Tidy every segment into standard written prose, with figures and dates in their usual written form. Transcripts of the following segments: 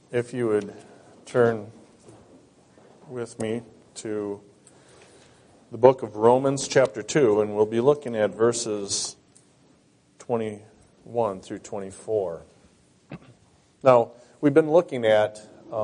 If you would turn with me to the book of Romans chapter 2, and we'll be looking at verses 21 through 24. Now, we've been looking at,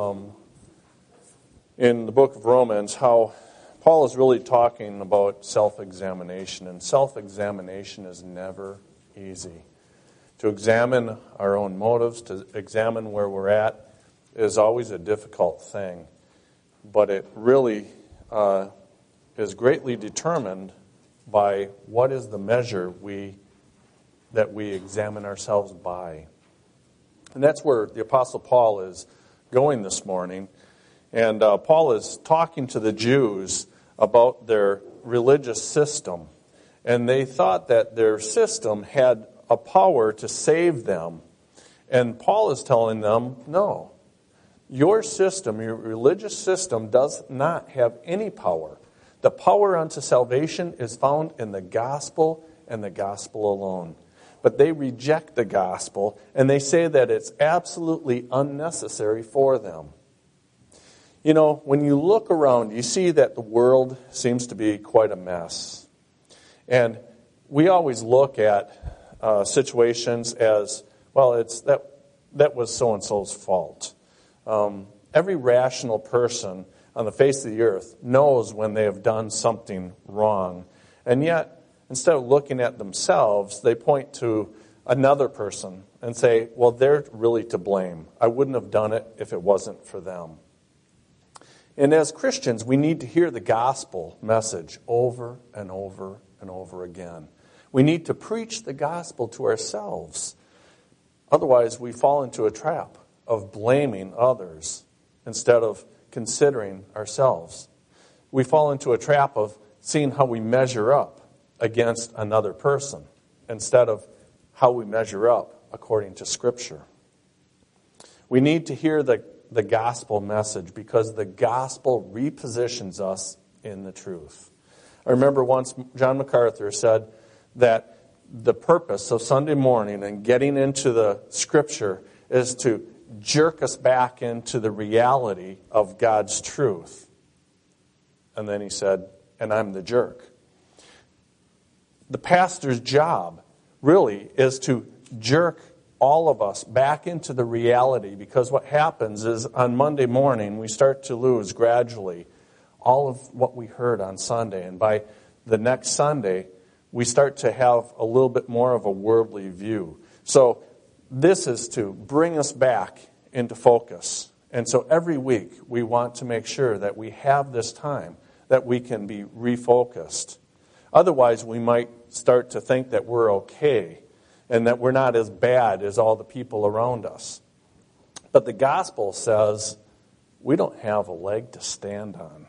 in the book of Romans, how Paul is really talking about self-examination, and self-examination is never easy. To examine our own motives, to examine where we're at, is always a difficult thing. But it really is greatly determined by what is the measure that we examine ourselves by. And that's where the Apostle Paul is going this morning. And Paul is talking to the Jews about their religious system. And they thought that their system had a power to save them. And Paul is telling them, no. Your system, your religious system, does not have any power. The power unto salvation is found in the gospel and the gospel alone. But they reject the gospel, and they say that it's absolutely unnecessary for them. You know, when you look around, you see that the world seems to be quite a mess. And we always look at situations as, well, it's that was so-and-so's fault. Every rational person on the face of the earth knows when they have done something wrong. And yet, instead of looking at themselves, they point to another person and say, well, they're really to blame. I wouldn't have done it if it wasn't for them. And as Christians, we need to hear the gospel message over and over and over again. We need to preach the gospel to ourselves. Otherwise, we fall into a trap of blaming others instead of considering ourselves. We fall into a trap of seeing how we measure up against another person instead of how we measure up according to Scripture. We need to hear the gospel message because the gospel repositions us in the truth. I remember once John MacArthur said that the purpose of Sunday morning and getting into the Scripture is to jerk us back into the reality of God's truth. And then he said, and I'm the jerk. The pastor's job really is to jerk all of us back into the reality, because what happens is on Monday morning we start to lose gradually all of what we heard on Sunday. And by the next Sunday, we start to have a little bit more of a worldly view. So this is to bring us back into focus. And so every week we want to make sure that we have this time that we can be refocused. Otherwise, we might start to think that we're okay and that we're not as bad as all the people around us. But the gospel says we don't have a leg to stand on.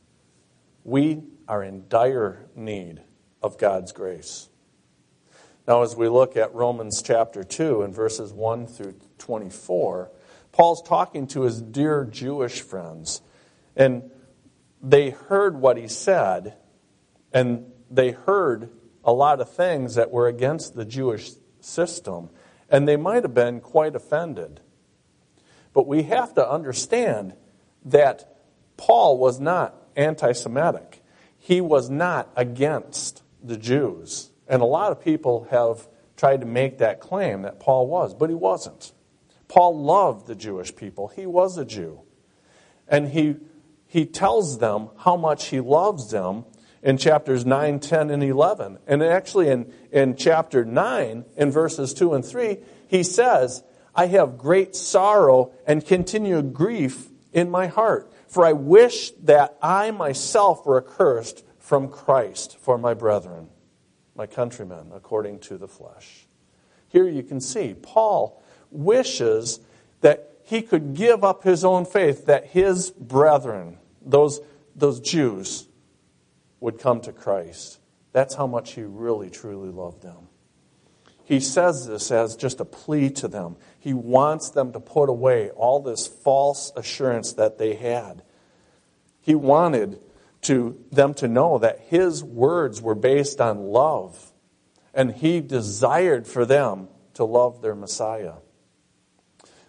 We are in dire need of God's grace. Now, as we look at Romans chapter 2 and verses 1 through 24, Paul's talking to his dear Jewish friends. And they heard what he said, and they heard a lot of things that were against the Jewish system. And they might have been quite offended. But we have to understand that Paul was not anti-Semitic. He was not against the Jews. And a lot of people have tried to make that claim that Paul was, but he wasn't. Paul loved the Jewish people. He was a Jew. And he tells them how much he loves them in chapters 9, 10, and 11. And actually in chapter 9, in verses 2 and 3, he says, I have great sorrow and continued grief in my heart, for I wish that I myself were accursed from Christ for my brethren, my countrymen, according to the flesh. Here you can see Paul wishes that he could give up his own faith, that his brethren, those Jews, would come to Christ. That's how much he really, truly loved them. He says this as just a plea to them. He wants them to put away all this false assurance that they had. He wanted them to know that his words were based on love, and he desired for them to love their Messiah.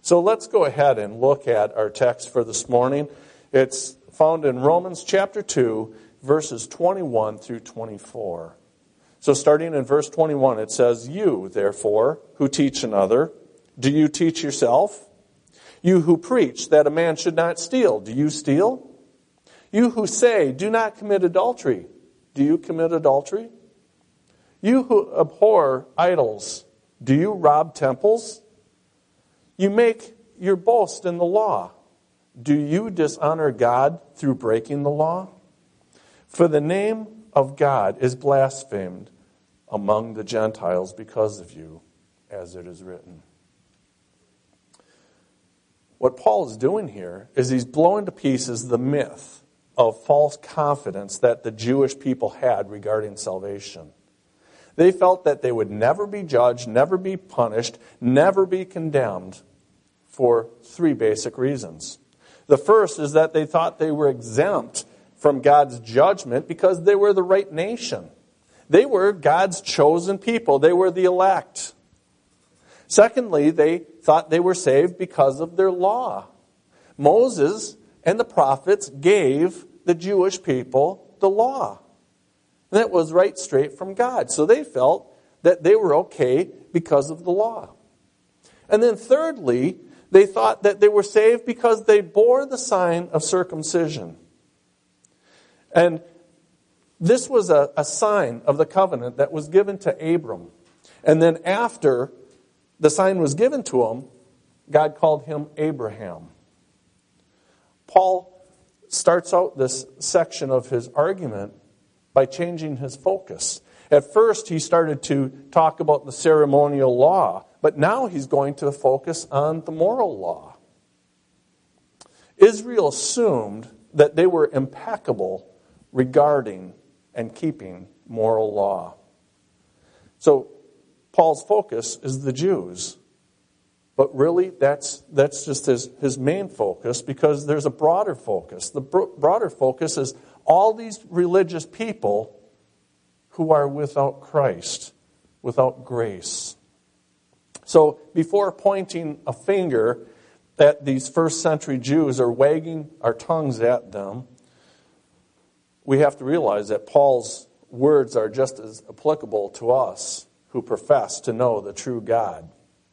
So let's go ahead and look at our text for this morning. It's found in Romans chapter 2, verses 21 through 24. So starting in verse 21, it says, "You, therefore, who teach another, do you teach yourself? You who preach that a man should not steal, do you steal? You who say, do not commit adultery, do you commit adultery? You who abhor idols, do you rob temples? You make your boast in the law. Do you dishonor God through breaking the law? For the name of God is blasphemed among the Gentiles because of you, as it is written." What Paul is doing here is he's blowing to pieces the myth of false confidence that the Jewish people had regarding salvation. They felt that they would never be judged, never be punished, never be condemned for three basic reasons. The first is that they thought they were exempt from God's judgment because they were the right nation. They were God's chosen people. They were the elect. Secondly, they thought they were saved because of their law. Moses and the prophets gave the Jewish people the law. And that was right straight from God. So they felt that they were okay because of the law. And then thirdly, they thought that they were saved because they bore the sign of circumcision. And this was a sign of the covenant that was given to Abram. And then after the sign was given to him, God called him Abraham. Paul starts out this section of his argument by changing his focus. At first, he started to talk about the ceremonial law, but now he's going to focus on the moral law. Israel assumed that they were impeccable regarding and keeping moral law. So Paul's focus is the Jews. But really, that's just his main focus, because there's a broader focus. The broader focus is all these religious people who are without Christ, without grace. So before pointing a finger at these first century Jews or wagging our tongues at them, we have to realize that Paul's words are just as applicable to us who profess to know the true God,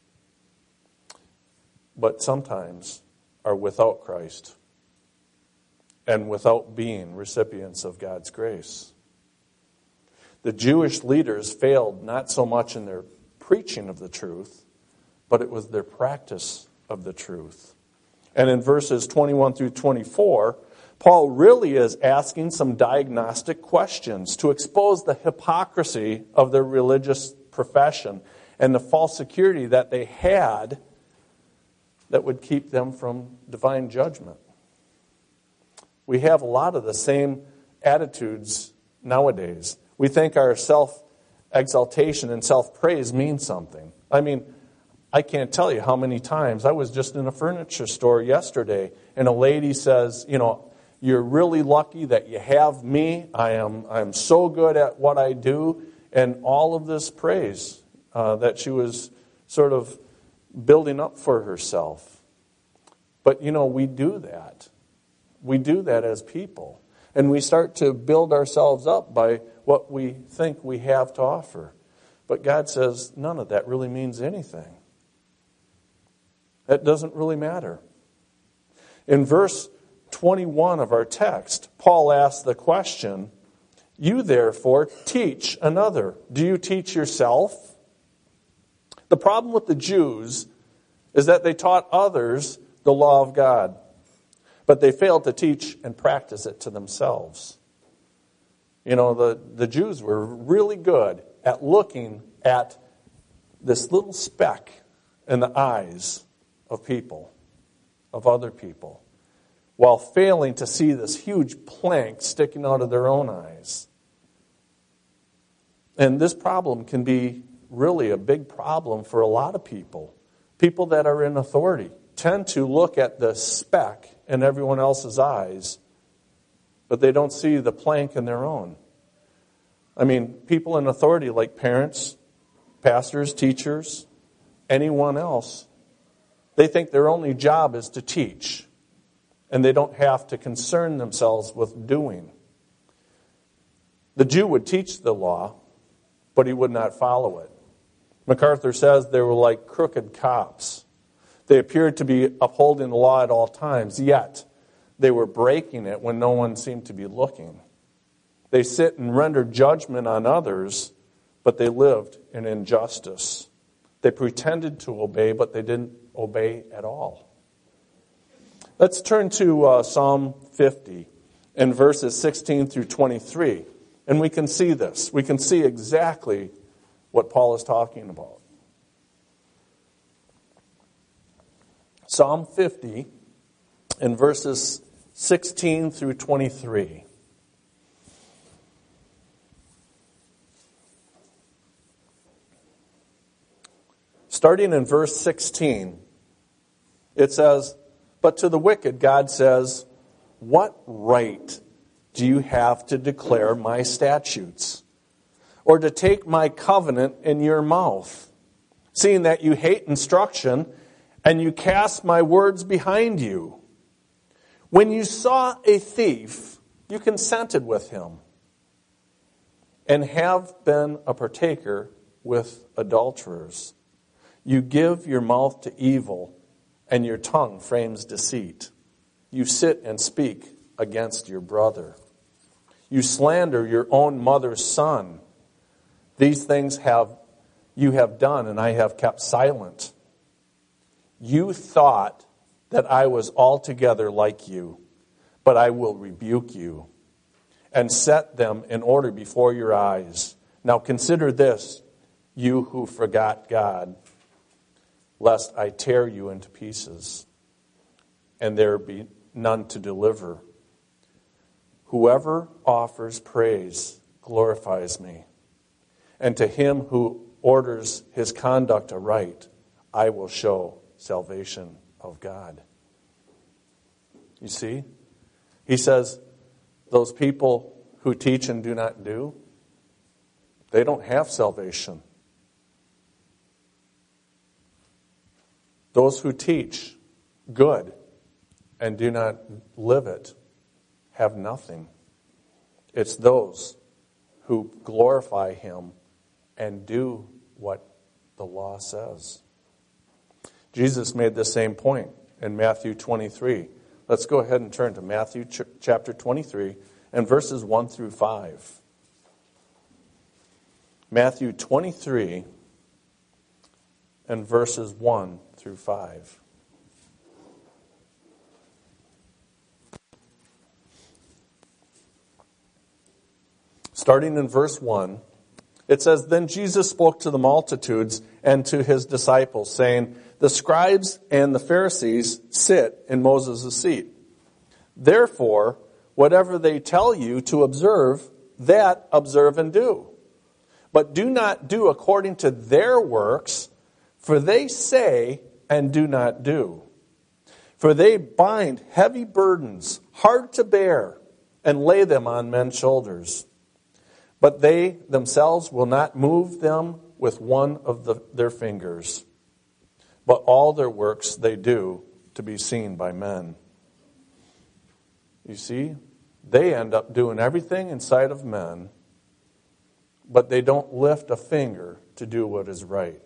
but sometimes are without Christ and without being recipients of God's grace. The Jewish leaders failed not so much in their preaching of the truth, but it was their practice of the truth. And in verses 21 through 24, Paul really is asking some diagnostic questions to expose the hypocrisy of their religious profession and the false security that they had that would keep them from divine judgment. We have a lot of the same attitudes nowadays. We think our self-exaltation and self-praise means something. I mean, I can't tell you how many times I was just in a furniture store yesterday and a lady says, you're really lucky that you have me. I'm so good at what I do. And all of this praise that she was sort of building up for herself. But, we do that. We do that as people. And we start to build ourselves up by what we think we have to offer. But God says none of that really means anything. That doesn't really matter. In verse 21 of our text, Paul asks the question, "You therefore teach another. Do you teach yourself?" The problem with the Jews is that they taught others the law of God, but they failed to teach and practice it to themselves. The Jews were really good at looking at this little speck in the eyes of people, of other people, while failing to see this huge plank sticking out of their own eyes. And this problem can be really a big problem for a lot of people. People that are in authority tend to look at the speck in everyone else's eyes, but they don't see the plank in their own. I mean, people in authority like parents, pastors, teachers, anyone else, They think their only job is to teach, and they don't have to concern themselves with doing. The Jew would teach the law, but he would not follow it. MacArthur says they were like crooked cops. They appeared to be upholding the law at all times, yet they were breaking it when no one seemed to be looking. They sit and render judgment on others, but they lived in injustice. They pretended to obey, but they didn't obey at all. Let's turn to Psalm 50 and verses 16 through 23. And we can see this. We can see exactly what Paul is talking about. Psalm 50 and verses 16 through 23. Starting in verse 16, it says, "But to the wicked God says, 'What right do you have to declare my statutes, or to take my covenant in your mouth, seeing that you hate instruction, and you cast my words behind you? When you saw a thief, you consented with him, and have been a partaker with adulterers. You give your mouth to evil, and your tongue frames deceit. You sit and speak against your brother. You slander your own mother's son. These things you have done, and I have kept silent. You thought that I was altogether like you, but I will rebuke you and set them in order before your eyes. Now consider this, you who forgot God, lest I tear you into pieces, and there be none to deliver. Whoever offers praise glorifies me, and to him who orders his conduct aright, I will show salvation of God." You see? He says, those people who teach and do not do, they don't have salvation. Those who teach good and do not live it have nothing. It's those who glorify him and do what the law says. Jesus made the same point in Matthew 23. Let's go ahead and turn to Matthew chapter 23 and verses 1 through 5. Matthew 23 and verses 1 through 5. Starting in verse 1, it says, "Then Jesus spoke to the multitudes and to his disciples, saying, 'The scribes and the Pharisees sit in Moses' seat. Therefore, whatever they tell you to observe, that observe and do. But do not do according to their works, for they say and do not do. For they bind heavy burdens, hard to bear, and lay them on men's shoulders. But they themselves will not move them with one of their fingers. But all their works they do to be seen by men.'" You see, they end up doing everything in sight of men, but they don't lift a finger to do what is right.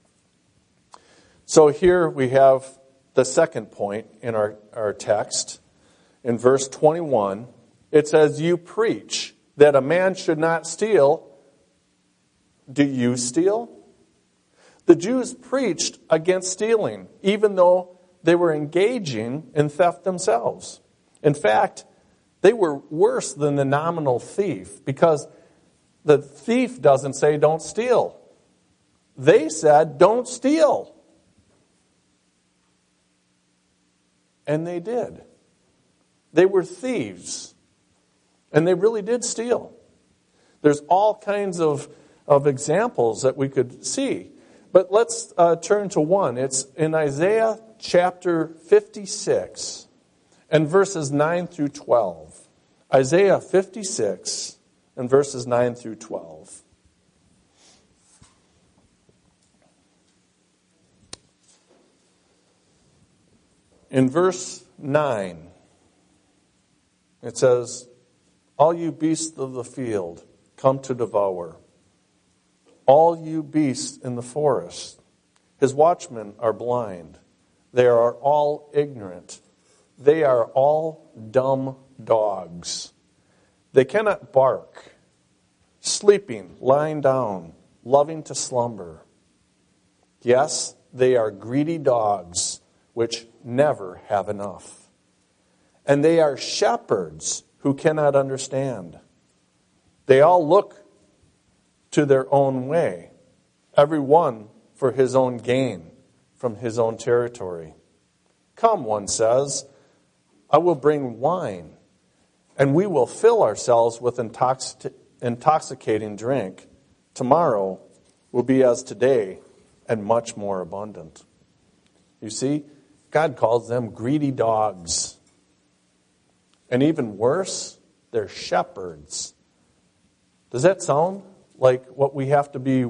So here we have the second point in our text. In verse 21, it says, "You preach that a man should not steal. Do you steal?" The Jews preached against stealing, even though they were engaging in theft themselves. In fact, they were worse than the nominal thief, because the thief doesn't say don't steal. They said don't steal. And they did. They were thieves. And they really did steal. There's all kinds of examples that we could see. But let's turn to one. It's in Isaiah chapter 56 and verses 9 through 12. Isaiah 56 and verses 9 through 12. In verse 9, it says, all you beasts of the field come to devour. All you beasts in the forest. His watchmen are blind. They are all ignorant. They are all dumb dogs. They cannot bark. Sleeping, lying down, loving to slumber. Yes, they are greedy dogs, which never have enough. And they are shepherds who cannot understand. They all look to their own way, every one for his own gain from his own territory. Come, one says, I will bring wine, and we will fill ourselves with intoxicating drink. Tomorrow will be as today, and much more abundant. You see, God calls them greedy dogs. And even worse, they're shepherds. Does that sound like what we have to be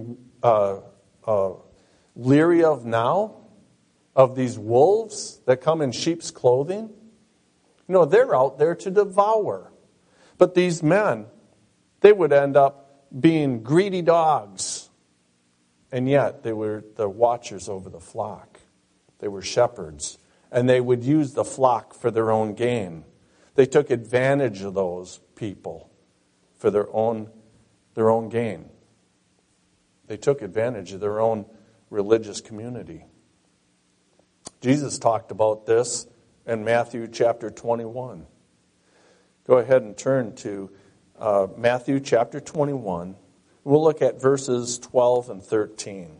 leery of now? Of these wolves that come in sheep's clothing? No, they're out there to devour. But these men, they would end up being greedy dogs. And yet, they were the watchers over the flock. They were shepherds. And they would use the flock for their own gain. They took advantage of those people for their own gain. They took advantage of their own religious community. Jesus talked about this in Matthew chapter 21. Go ahead and turn to Matthew chapter 21. We'll look at verses 12 and 13.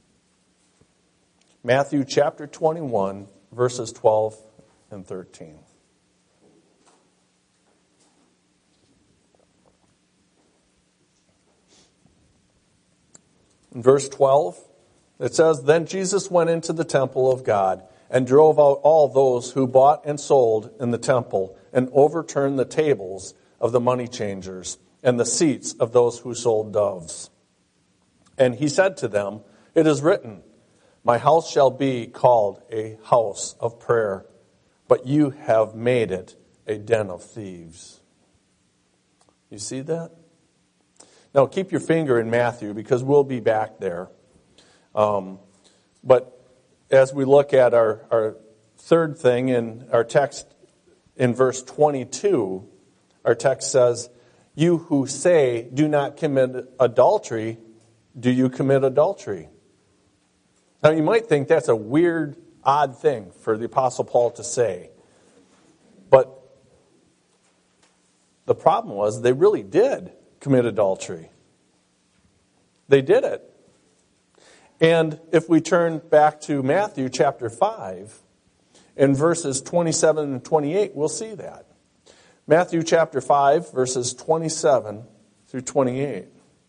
Matthew chapter 21, verses 12 and 13. In verse 12, it says, Then Jesus went into the temple of God and drove out all those who bought and sold in the temple and overturned the tables of the money changers and the seats of those who sold doves. And he said to them, It is written, My house shall be called a house of prayer, but you have made it a den of thieves. You see that? Now keep your finger in Matthew because we'll be back there. But as we look at our third thing in our text in verse 22, our text says, You who say, do not commit adultery, do you commit adultery? Now you might think that's a weird, odd thing for the Apostle Paul to say. But the problem was they really did commit adultery. They did it. And if we turn back to Matthew chapter 5, in verses 27 and 28, we'll see that. Matthew chapter 5, verses 27 through 28.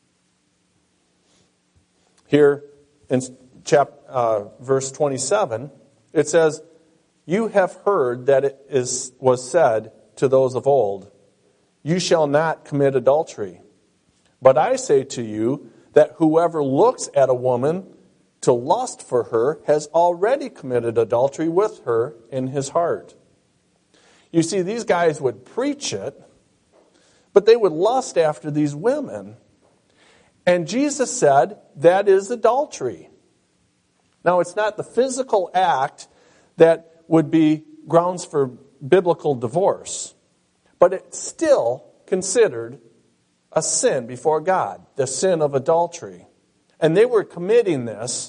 Here in verse 27, it says, You have heard that it was said to those of old, You shall not commit adultery. But I say to you that whoever looks at a woman to lust for her has already committed adultery with her in his heart. You see, these guys would preach it, but they would lust after these women. And Jesus said that is adultery. Now, it's not the physical act that would be grounds for biblical divorce, but it's still considered a sin before God, the sin of adultery. And they were committing this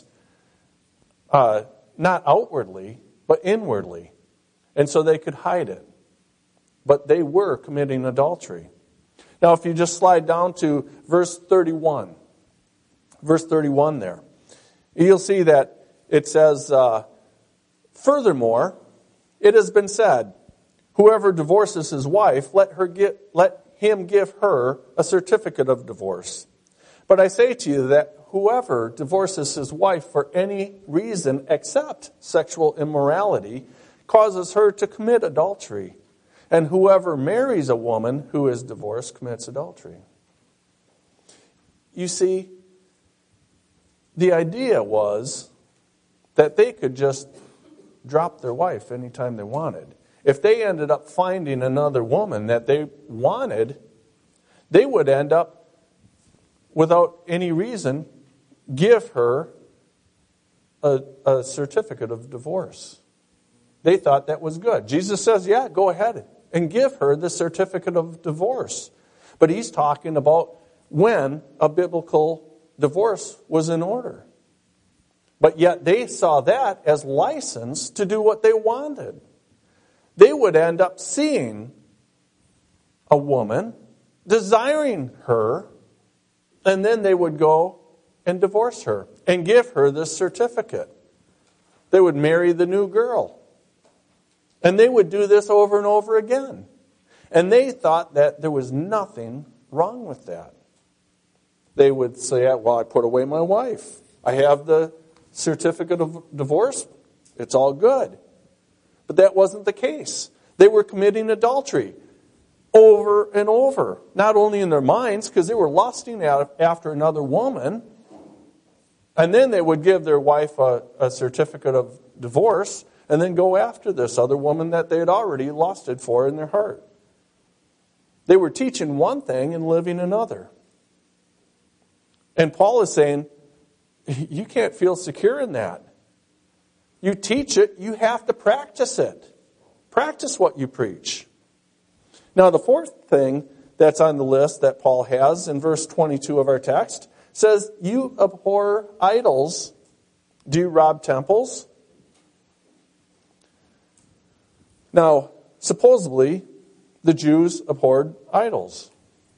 not outwardly, but inwardly. And so they could hide it. But they were committing adultery. Now, if you just slide down to verse 31. Verse 31 there. You'll see that it says, Furthermore, it has been said, Whoever divorces his wife, let him give her a certificate of divorce. But I say to you that whoever divorces his wife for any reason except sexual immorality causes her to commit adultery. And whoever marries a woman who is divorced commits adultery. You see, the idea was that they could just drop their wife anytime they wanted. If they ended up finding another woman that they wanted, they would end up, without any reason, give her a certificate of divorce. They thought that was good. Jesus says, yeah, go ahead and give her the certificate of divorce. But he's talking about when a biblical divorce was in order. But yet they saw that as license to do what they wanted. They would end up seeing a woman, desiring her, and then they would go and divorce her and give her this certificate. They would marry the new girl. And they would do this over and over again. And they thought that there was nothing wrong with that. They would say, well, I put away my wife. I have the certificate of divorce. It's all good. But that wasn't the case. They were committing adultery over and over. Not only in their minds, because they were lusting after another woman. And then they would give their wife a certificate of divorce and then go after this other woman that they had already lusted for in their heart. They were teaching one thing and living another. And Paul is saying, you can't feel secure in that. You teach it, you have to practice it. Practice what you preach. Now, the fourth thing that's on the list that Paul has in verse 22 of our text says, you abhor idols. Do you rob temples? Now, supposedly, the Jews abhorred idols.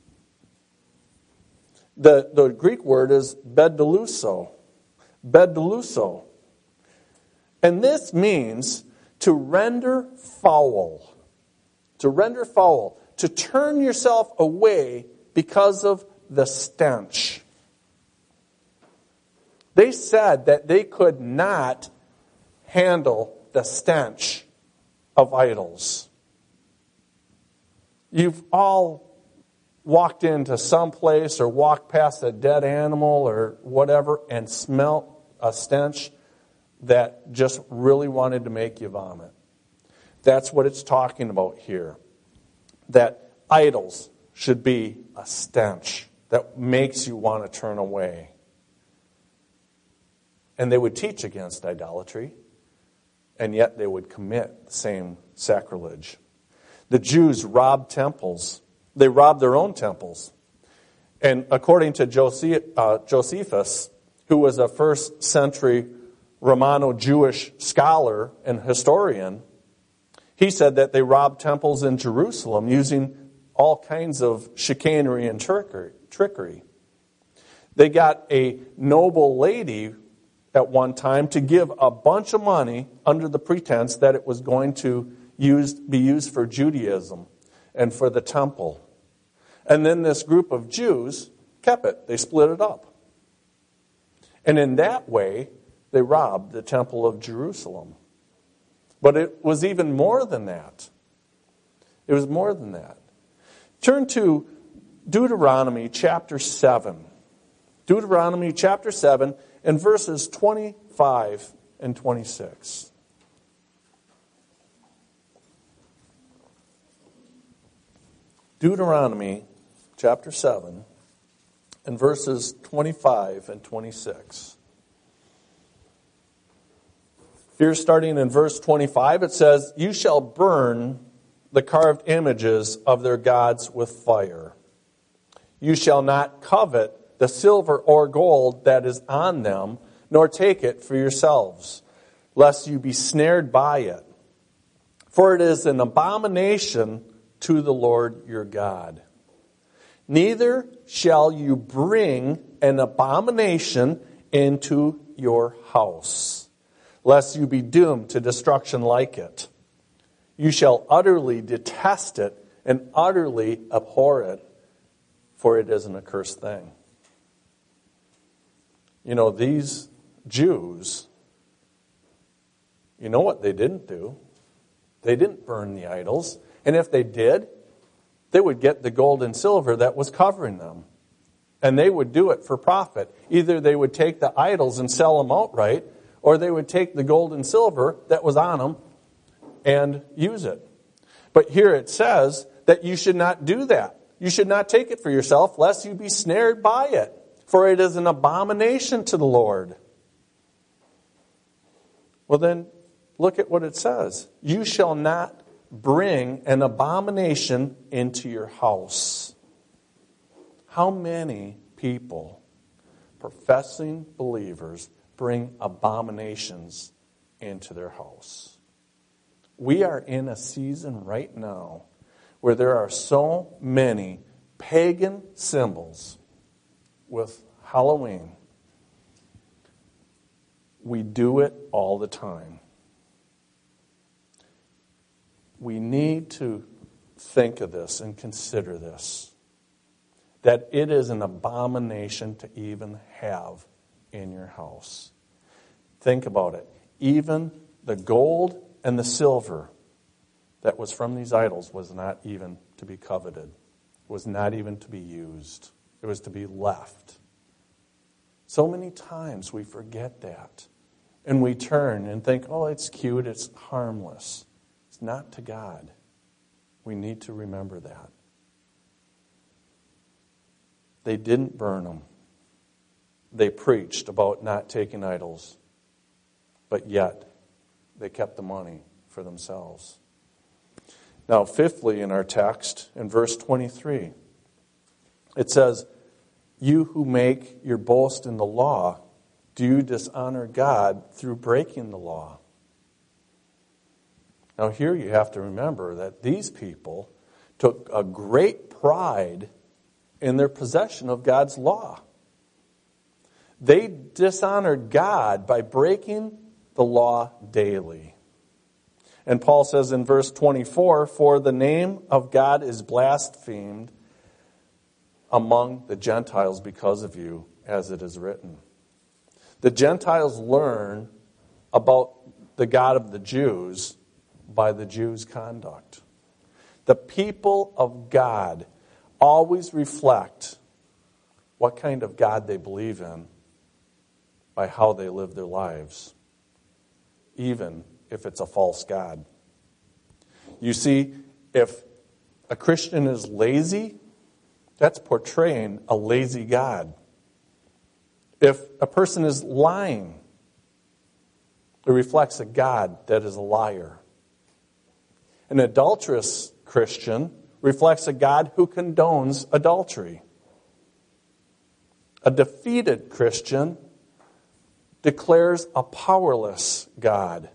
The Greek word is bedeluso. Bedeluso. And this means to render foul. To render foul. To turn yourself away because of the stench. They said that they could not handle the stench of idols. You've all walked into some place or walked past a dead animal or whatever and smelt a stench that just really wanted to make you vomit. That's what it's talking about here. That idols should be a stench that makes you want to turn away. And they would teach against idolatry, and yet they would commit the same sacrilege. The Jews robbed temples. They robbed their own temples. And according to Josephus, who was a first century Romano-Jewish scholar and historian, he said that they robbed temples in Jerusalem using all kinds of chicanery and trickery. They got a noble lady at one time to give a bunch of money under the pretense that it was going to be used for Judaism and for the temple. And then this group of Jews kept it. They split it up. And in that way, they robbed the temple of Jerusalem. But it was even more than that. It was more than that. Turn to Deuteronomy chapter 7. Deuteronomy chapter 7 and verses 25 and 26. Deuteronomy chapter 7 and verses 25 and 26. Here, starting in verse 25, it says, "You shall burn the carved images of their gods with fire. You shall not covet the silver or gold that is on them, nor take it for yourselves, lest you be snared by it. For it is an abomination to the Lord your God. Neither shall you bring an abomination into your house, lest you be doomed to destruction like it. You shall utterly detest it and utterly abhor it, for it is an accursed thing." You know, these Jews, you know what they didn't do? They didn't burn the idols. And if they did, they would get the gold and silver that was covering them. And they would do it for profit. Either they would take the idols and sell them outright, or they would take the gold and silver that was on them and use it. But here it says that you should not do that. You should not take it for yourself, lest you be snared by it, for it is an abomination to the Lord. Well then, look at what it says. You shall not bring an abomination into your house. How many people, professing believers, bring abominations into their house? We are in a season right now where there are so many pagan symbols with Halloween. We do it all the time. We need to think of this and consider this, that it is an abomination to even have in your house. Think about it. Even the gold and the silver that was from these idols was not even to be coveted, was not even to be used. It was to be left. So many times we forget that. And we turn and think, oh, it's cute, it's harmless. It's not to God. We need to remember that. They didn't burn them. They preached about not taking idols. But yet, they kept the money for themselves. Now, fifthly, in our text, in verse 23, it says, you who make your boast in the law, do you dishonor God through breaking the law? Now here you have to remember that these people took a great pride in their possession of God's law. They dishonored God by breaking the law daily. And Paul says in verse 24, for the name of God is blasphemed among the Gentiles because of you, as it is written. The Gentiles learn about the God of the Jews by the Jews' conduct. The people of God always reflect what kind of God they believe in by how they live their lives, even if it's a false God. You see, if a Christian is lazy, that's portraying a lazy God. If a person is lying, it reflects a God that is a liar. An adulterous Christian reflects a God who condones adultery. A defeated Christian declares a powerless God.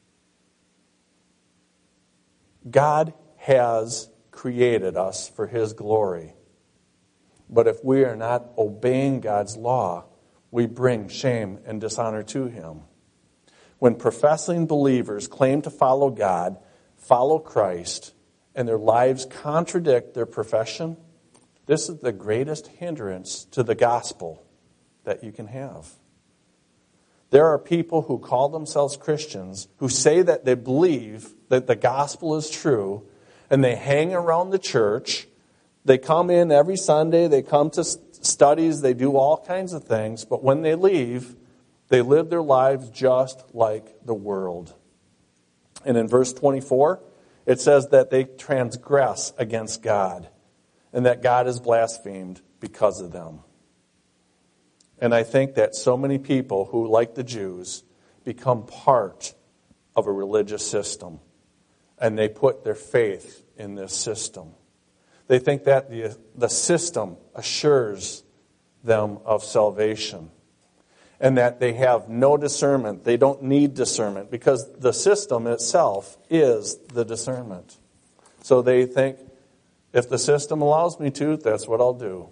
God has created us for His glory. But if we are not obeying God's law, we bring shame and dishonor to Him. When professing believers claim to follow God, follow Christ, and their lives contradict their profession, this is the greatest hindrance to the gospel that you can have. There are people who call themselves Christians who say that they believe that the gospel is true, and they hang around the church. They come in every Sunday, they come to studies, they do all kinds of things, but when they leave, they live their lives just like the world. And in verse 24, it says that they transgress against God and that God is blasphemed because of them. And I think that so many people who, like the Jews, become part of a religious system and they put their faith in this system. They think that the system assures them of salvation and that they have no discernment. They don't need discernment because the system itself is the discernment. So they think, if the system allows me to, that's what I'll do.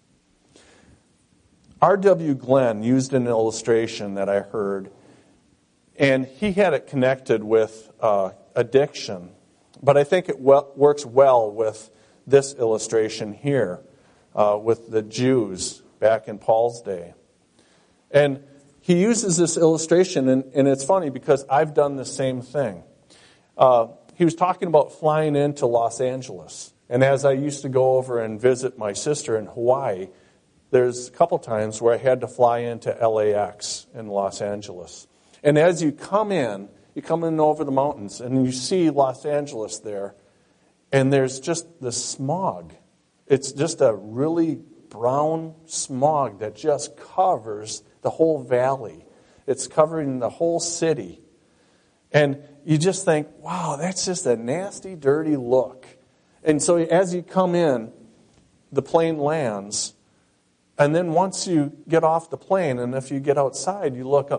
R.W. Glenn used an illustration that I heard, and he had it connected with addiction. But I think it works well with this illustration here with the Jews back in Paul's day. And he uses this illustration, and it's funny because I've done the same thing. He was talking about flying into Los Angeles. And as I used to go over and visit my sister in Hawaii, there's a couple times where I had to fly into LAX in Los Angeles. And as you come in over the mountains, and you see Los Angeles there, and there's just the smog. It's just a really brown smog that just covers the whole valley. It's covering the whole city. And you just think, wow, that's just a nasty, dirty look. And so as you come in, the plane lands. And then once you get off the plane, and if you get outside, you look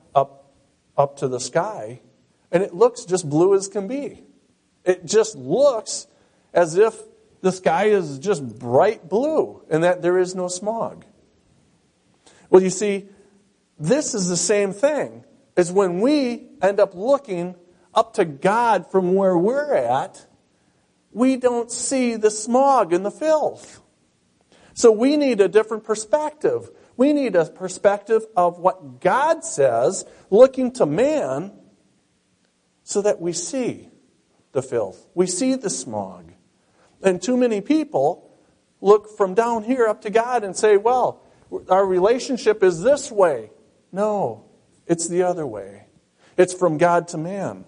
up to the sky, and it looks just blue as can be. It just looks as if the sky is just bright blue and that there is no smog. Well, you see, this is the same thing as when we end up looking up to God from where we're at, we don't see the smog and the filth. So we need a different perspective. We need a perspective of what God says, looking to man, so that we see the filth. We see the smog. And too many people look from down here up to God and say, well, our relationship is this way. No, it's the other way. It's from God to man.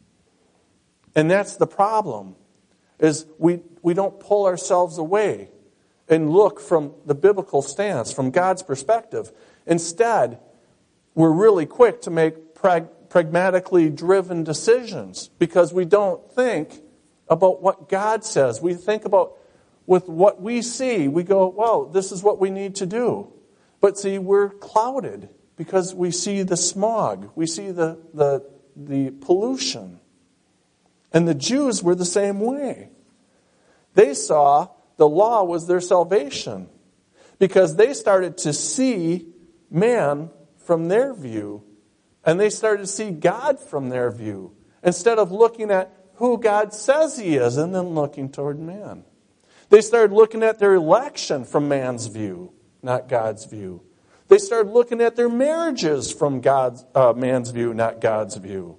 And that's the problem, is we don't pull ourselves away and look from the biblical stance, from God's perspective. Instead, we're really quick to make pragmatically driven decisions because we don't think about what God says. We think about with what we see. We go, well, this is what we need to do. But see, we're clouded because we see the smog. We see the pollution. And the Jews were the same way. They saw the law was their salvation because they started to see man from their view. And they started to see God from their view. Instead of looking at who God says He is and then looking toward man. They started looking at their election from man's view, not God's view. They started looking at their marriages from man's view, not God's view.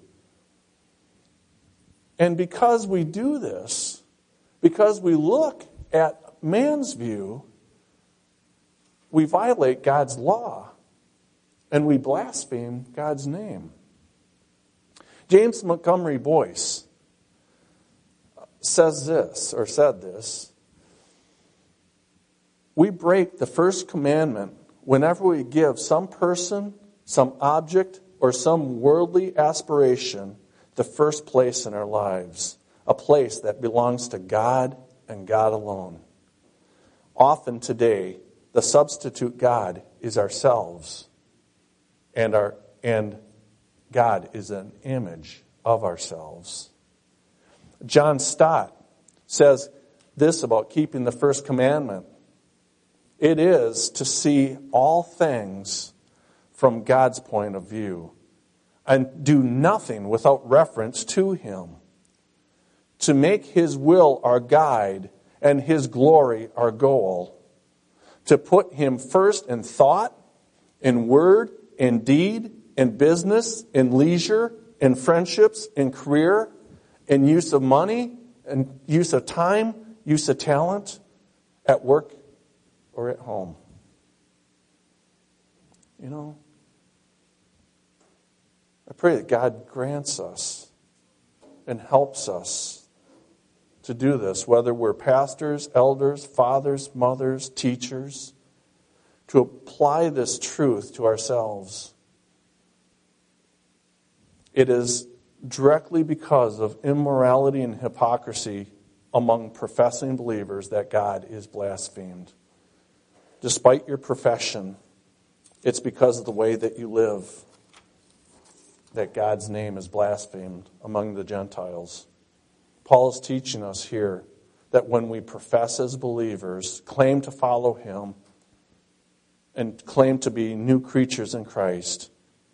And because we do this, because we look at man's view, we violate God's law. And we blaspheme God's name. James Montgomery Boyce said this. We break the first commandment whenever we give some person, some object, or some worldly aspiration the first place in our lives, a place that belongs to God and God alone. Often today, the substitute God is ourselves. And God is an image of ourselves. John Stott says this about keeping the first commandment. It is to see all things from God's point of view and do nothing without reference to Him. To make His will our guide and His glory our goal. To put Him first in thought, in word, in deed, in business, in leisure, in friendships, in career, in use of money, in use of time, use of talent, at work or at home. You know, I pray that God grants us and helps us to do this, whether we're pastors, elders, fathers, mothers, teachers, to apply this truth to ourselves. It is directly because of immorality and hypocrisy among professing believers that God is blasphemed. Despite your profession, it's because of the way that you live that God's name is blasphemed among the Gentiles. Paul is teaching us here that when we profess as believers, claim to follow Him, and claim to be new creatures in Christ,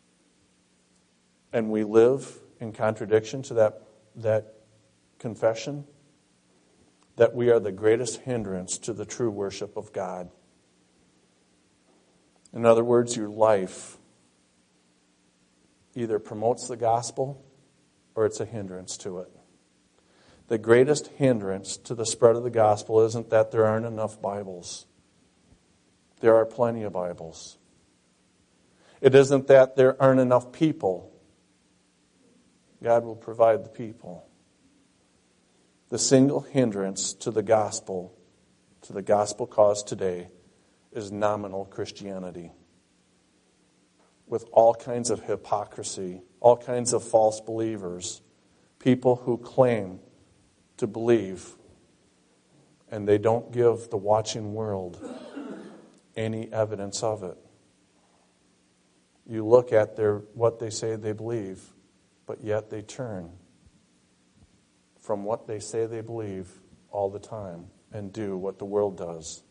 and we live in contradiction to that confession, that we are the greatest hindrance to the true worship of God. In other words, your life either promotes the gospel or it's a hindrance to it. The greatest hindrance to the spread of the gospel isn't that there aren't enough Bibles. There are plenty of Bibles. It isn't that there aren't enough people God will provide the people. The single hindrance to the gospel cause today, is nominal Christianity. With all kinds of hypocrisy, all kinds of false believers, people who claim to believe, and they don't give the watching world any evidence of it. You look at what they say they believe, but yet they turn from what they say they believe all the time and do what the world does.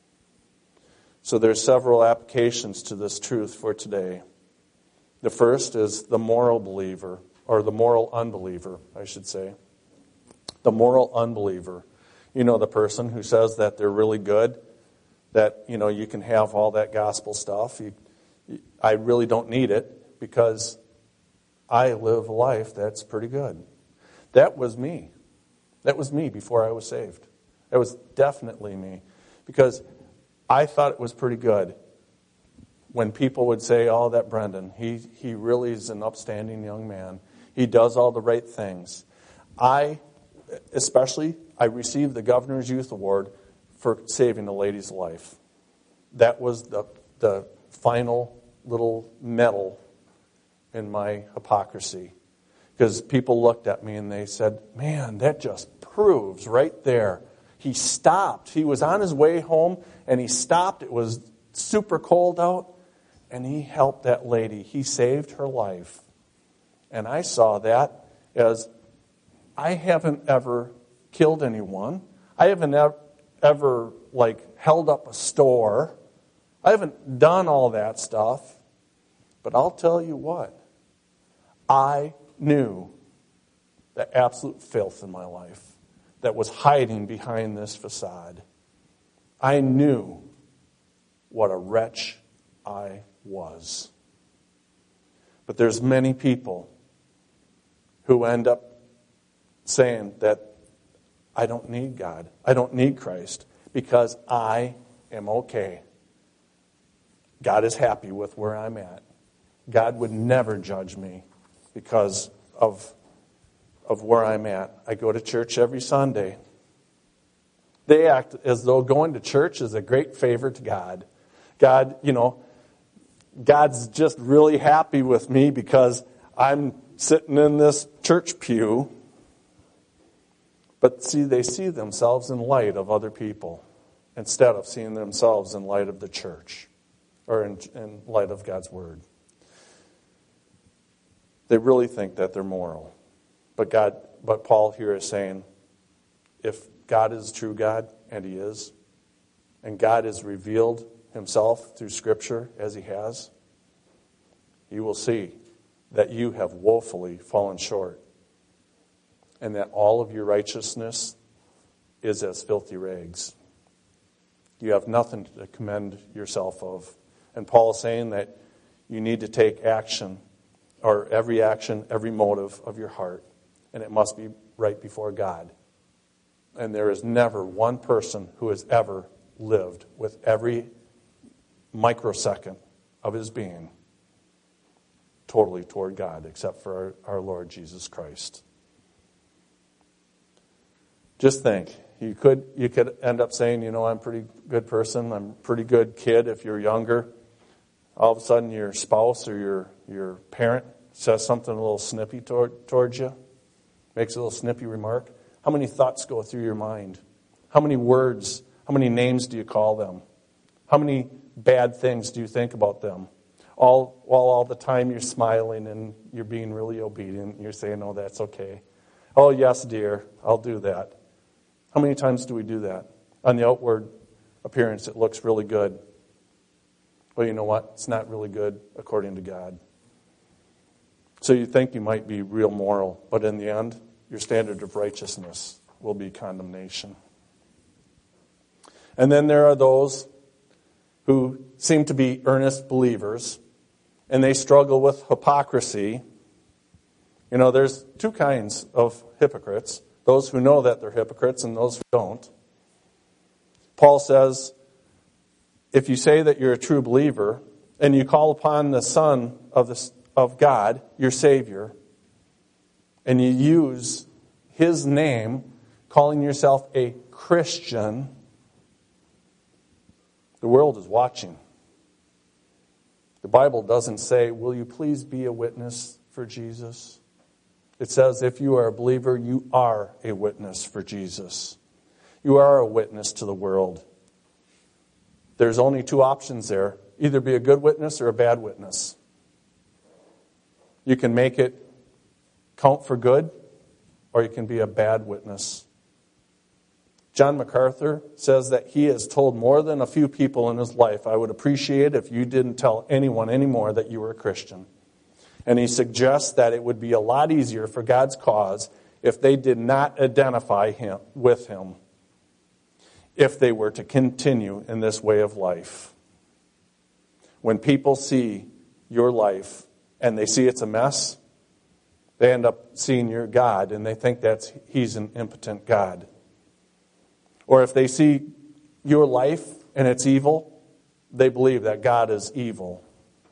So there's several applications to this truth for today. The first is the moral believer, or the moral unbeliever, I should say. The moral unbeliever. You know, the person who says that they're really good, that, you can have all that gospel stuff. I really don't need it because I live a life that's pretty good. That was me. That was me before I was saved. That was definitely me. Because I thought it was pretty good when people would say, oh, that Brendan, he really is an upstanding young man. He does all the right things. I received the Governor's Youth Award for saving a lady's life. That was the final little medal in my hypocrisy. Because people looked at me and they said, man, that just proves right there. He stopped. He was on his way home and he stopped. It was super cold out and he helped that lady. He saved her life. And I saw that as I haven't ever killed anyone. I haven't ever held up a store. I haven't done all that stuff. But I'll tell you what, I knew the absolute filth in my life that was hiding behind this facade. I knew what a wretch I was. But there's many people who end up saying that I don't need God. I don't need Christ because I am okay. God is happy with where I'm at. God would never judge me because of where I'm at. I go to church every Sunday. They act as though going to church is a great favor to God. God, God's just really happy with me because I'm sitting in this church pew. But see, they see themselves in light of other people instead of seeing themselves in light of the church or in light of God's Word. They really think that they're moral. But Paul here is saying, if God is true God, and He is, and God has revealed Himself through Scripture as He has, you will see that you have woefully fallen short, and that all of your righteousness is as filthy rags. You have nothing to commend yourself of. And Paul is saying that you need to take action, every motive of your heart, and it must be right before God. And there is never one person who has ever lived with every microsecond of his being totally toward God, except for our Lord Jesus Christ. Just think, you could end up saying, I'm a pretty good person, I'm a pretty good kid if you're younger. All of a sudden your spouse or your parent says something a little snippy towards you, makes a little snippy remark. How many thoughts go through your mind? How many words, how many names do you call them? How many bad things do you think about them? All the time you're smiling and you're being really obedient. You're saying, oh, that's okay. Oh, yes, dear, I'll do that. How many times do we do that? On the outward appearance, it looks really good. Well, you know what? It's not really good according to God. So you think you might be real moral, but in the end, your standard of righteousness will be condemnation. And then there are those who seem to be earnest believers, and they struggle with hypocrisy. There's two kinds of hypocrites. Those who know that they're hypocrites and those who don't. Paul says, if you say that you're a true believer and you call upon the Son of God, your Savior, and you use his name, calling yourself a Christian, the world is watching. The Bible doesn't say, will you please be a witness for Jesus? It says, if you are a believer, you are a witness for Jesus. You are a witness to the world. There's only two options there. Either be a good witness or a bad witness. You can make it count for good, or you can be a bad witness. John MacArthur says that he has told more than a few people in his life, I would appreciate if you didn't tell anyone anymore that you were a Christian. And he suggests that it would be a lot easier for God's cause if they did not identify with him, if they were to continue in this way of life. When people see your life and they see it's a mess, they end up seeing your God and they think he's an impotent God. Or if they see your life and it's evil, they believe that God is evil.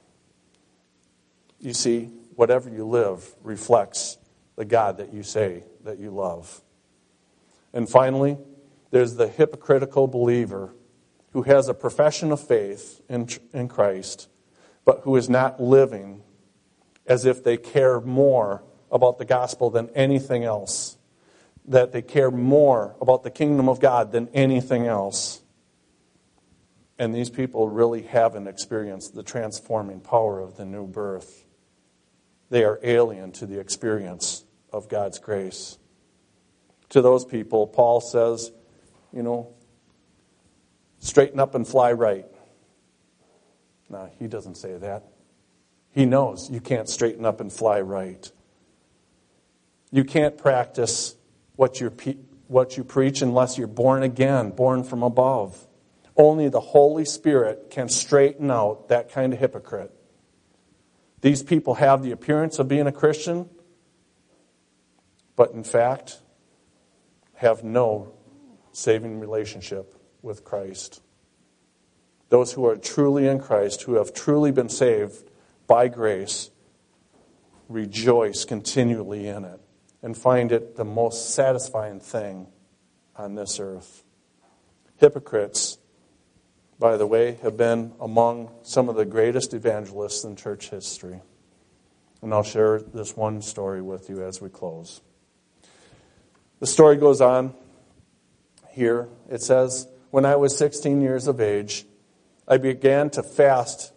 You see, whatever you live reflects the God that you say that you love. And finally, there's the hypocritical believer who has a profession of faith in Christ, but who is not living as if they care more about the gospel than anything else. That they care more about the kingdom of God than anything else. And these people really haven't experienced the transforming power of the new birth. They are alien to the experience of God's grace. To those people, Paul says, straighten up and fly right. No, he doesn't say that. He knows you can't straighten up and fly right. You can't practice what you preach unless you're born again, born from above. Only the Holy Spirit can straighten out that kind of hypocrite. These people have the appearance of being a Christian, but in fact have no saving relationship with Christ. Those who are truly in Christ, who have truly been saved by grace, rejoice continually in it and find it the most satisfying thing on this earth. Hypocrites, by the way, have been among some of the greatest evangelists in church history. And I'll share this one story with you as we close. The story goes on here. It says, when I was 16 years of age, I began to fast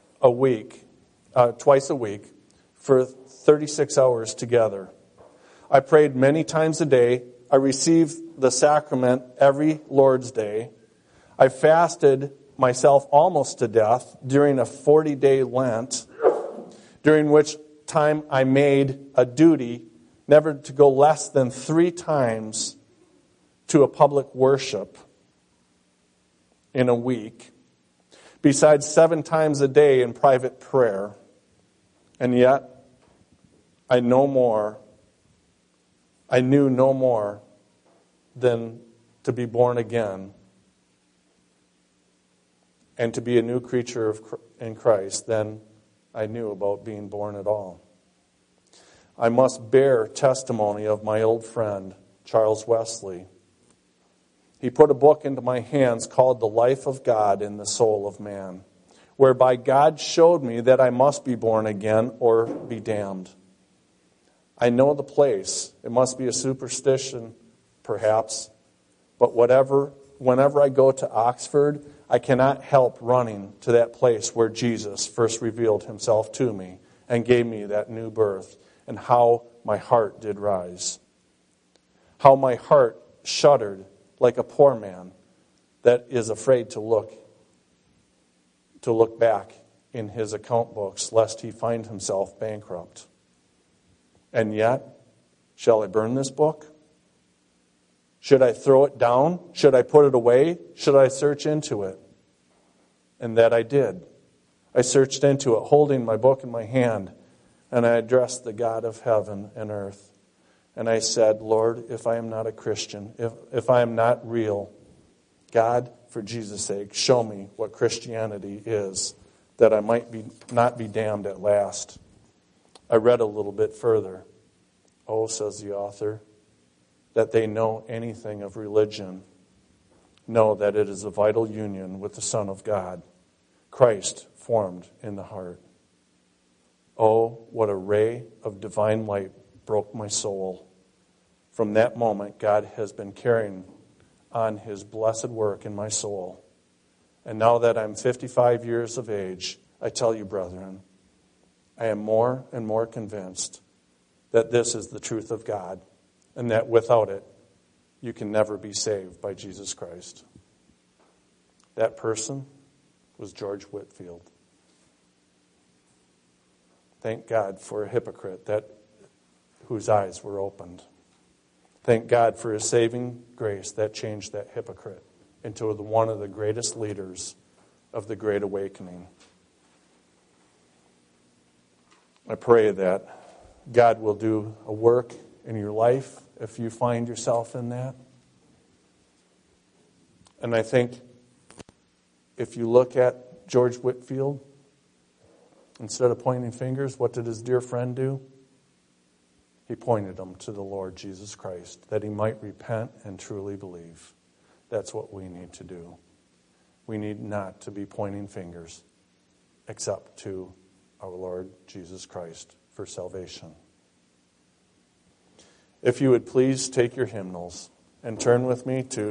twice a week, for 36 hours together. I prayed many times a day. I received the sacrament every Lord's Day. I fasted myself almost to death during a 40-day Lent, during which time I made a duty never to go less than 3 times to a public worship in a week, besides 7 times a day in private prayer. And yet, I knew no more than to be born again and to be a new creature in Christ than I knew about being born at all. I must bear testimony of my old friend, Charles Wesley. He put a book into my hands called The Life of God in the Soul of Man, whereby God showed me that I must be born again or be damned. I know the place. It must be a superstition, perhaps, but whenever I go to Oxford, I cannot help running to that place where Jesus first revealed himself to me and gave me that new birth, and how my heart did rise. How my heart shuddered like a poor man that is afraid to look back in his account books lest he find himself bankrupt. And yet, shall I burn this book? Should I throw it down? Should I put it away? Should I search into it? And that I did. I searched into it, holding my book in my hand, and I addressed the God of heaven and earth. And I said, Lord, if I am not a Christian, if I am not real, God, for Jesus' sake, show me what Christianity is, that I might not be damned at last. I read a little bit further. Oh, says the author, that they know anything of religion, know that it is a vital union with the Son of God, Christ formed in the heart. Oh, what a ray of divine light broke my soul. From that moment, God has been carrying on his blessed work in my soul. And now that I'm 55 years of age, I tell you, brethren, I am more and more convinced that this is the truth of God, and that without it, you can never be saved by Jesus Christ. That person was George Whitefield. Thank God for a hypocrite whose eyes were opened. Thank God for his saving grace that changed that hypocrite into one of the greatest leaders of the Great Awakening. I pray that God will do a work in your life if you find yourself in that. And I think if you look at George Whitefield, instead of pointing fingers, what did his dear friend do? He pointed them to the Lord Jesus Christ, that he might repent and truly believe. That's what we need to do. We need not to be pointing fingers except to our Lord Jesus Christ for salvation. If you would please take your hymnals and turn with me to